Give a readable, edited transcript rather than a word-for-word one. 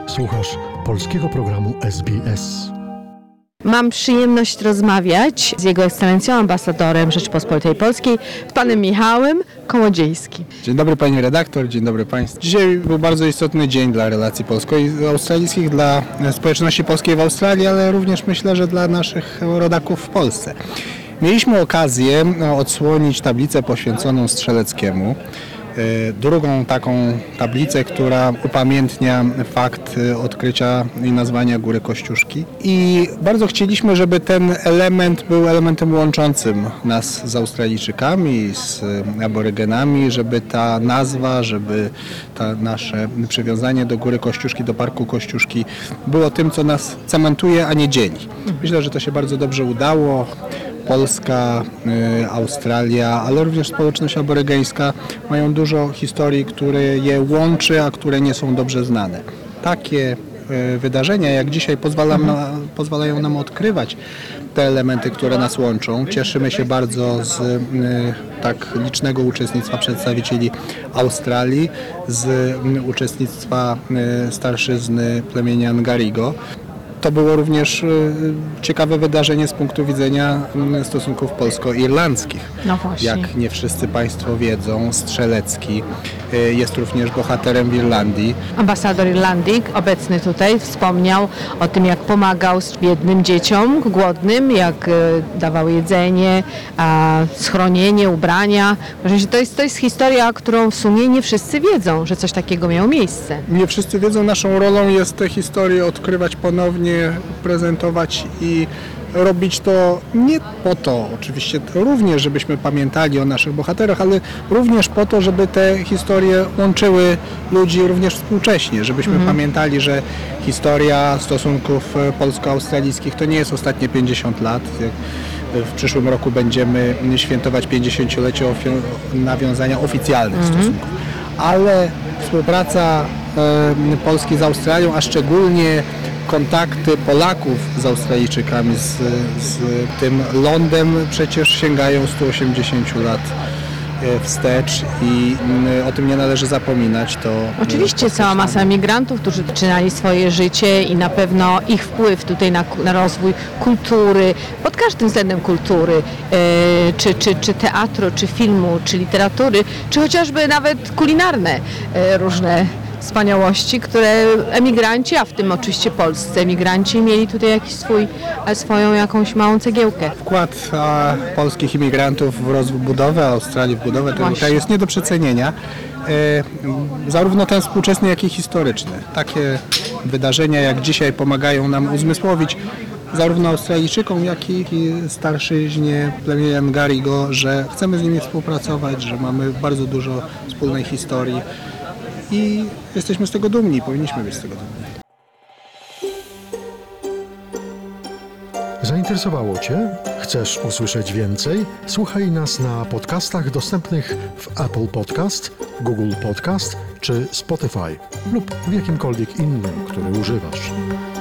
Słuchasz polskiego programu SBS. Mam przyjemność rozmawiać z Jego Ekscelencją Ambasadorem Rzeczypospolitej Polskiej, z panem Michałem Kołodziejskim. Dzień dobry pani redaktor, dzień dobry państwu. Dzisiaj był bardzo istotny dzień dla relacji polsko-australijskich, dla społeczności polskiej w Australii, ale również myślę, że dla naszych rodaków w Polsce. Mieliśmy okazję odsłonić tablicę poświęconą Strzeleckiemu. Drugą taką tablicę, która upamiętnia fakt odkrycia i nazwania Góry Kościuszki. I bardzo chcieliśmy, żeby ten element był elementem łączącym nas z Australijczykami, z aborygenami, żeby ta nazwa, żeby to nasze przywiązanie do Góry Kościuszki, do Parku Kościuszki było tym, co nas cementuje, a nie dzieli. Myślę, że to się bardzo dobrze udało. Polska, Australia, ale również społeczność aborygeńska mają dużo historii, które je łączy, a które nie są dobrze znane. Takie wydarzenia jak dzisiaj pozwalają nam odkrywać te elementy, które nas łączą. Cieszymy się bardzo z tak licznego uczestnictwa przedstawicieli Australii, z uczestnictwa starszyzny plemienia Ngarigo. To było również ciekawe wydarzenie z punktu widzenia stosunków polsko-irlandzkich. No właśnie. Jak nie wszyscy państwo wiedzą, Strzelecki jest również bohaterem w Irlandii. Ambasador Irlandii, obecny tutaj, wspomniał o tym, jak pomagał biednym dzieciom głodnym, jak dawał jedzenie, schronienie, ubrania. To jest historia, którą w sumie nie wszyscy wiedzą, że coś takiego miało miejsce. Nie wszyscy wiedzą, naszą rolą jest tę historię odkrywać ponownie, prezentować i robić to nie po to, oczywiście również, żebyśmy pamiętali o naszych bohaterach, ale również po to, żeby te historie łączyły ludzi również współcześnie, żebyśmy pamiętali, że historia stosunków polsko-australijskich to nie jest ostatnie 50 lat. W przyszłym roku będziemy świętować 50-lecie nawiązania oficjalnych stosunków, ale współpraca Polski z Australią, a szczególnie kontakty Polaków z Australijczykami, z tym lądem przecież sięgają 180 lat wstecz i o tym nie należy zapominać. Oczywiście cała masa emigrantów, którzy zaczynali swoje życie i na pewno ich wpływ tutaj na rozwój kultury, pod każdym względem kultury, czy teatru, czy filmu, czy literatury, czy chociażby nawet kulinarne różne wspaniałości, które emigranci, a w tym oczywiście polscy emigranci, mieli tutaj swoją jakąś małą cegiełkę. Wkład polskich imigrantów w rozwój budowy, Australii w budowę tego kraju jest nie do przecenienia. Zarówno ten współczesny, jak i historyczny. Takie wydarzenia jak dzisiaj pomagają nam uzmysłowić zarówno Australijczykom, jak i starszyźnie plemienia Ngarigo, że chcemy z nimi współpracować, że mamy bardzo dużo wspólnej historii. I jesteśmy z tego dumni, powinniśmy być z tego dumni. Zainteresowało Cię? Chcesz usłyszeć więcej? Słuchaj nas na podcastach dostępnych w Apple Podcast, Google Podcast czy Spotify lub w jakimkolwiek innym, który używasz.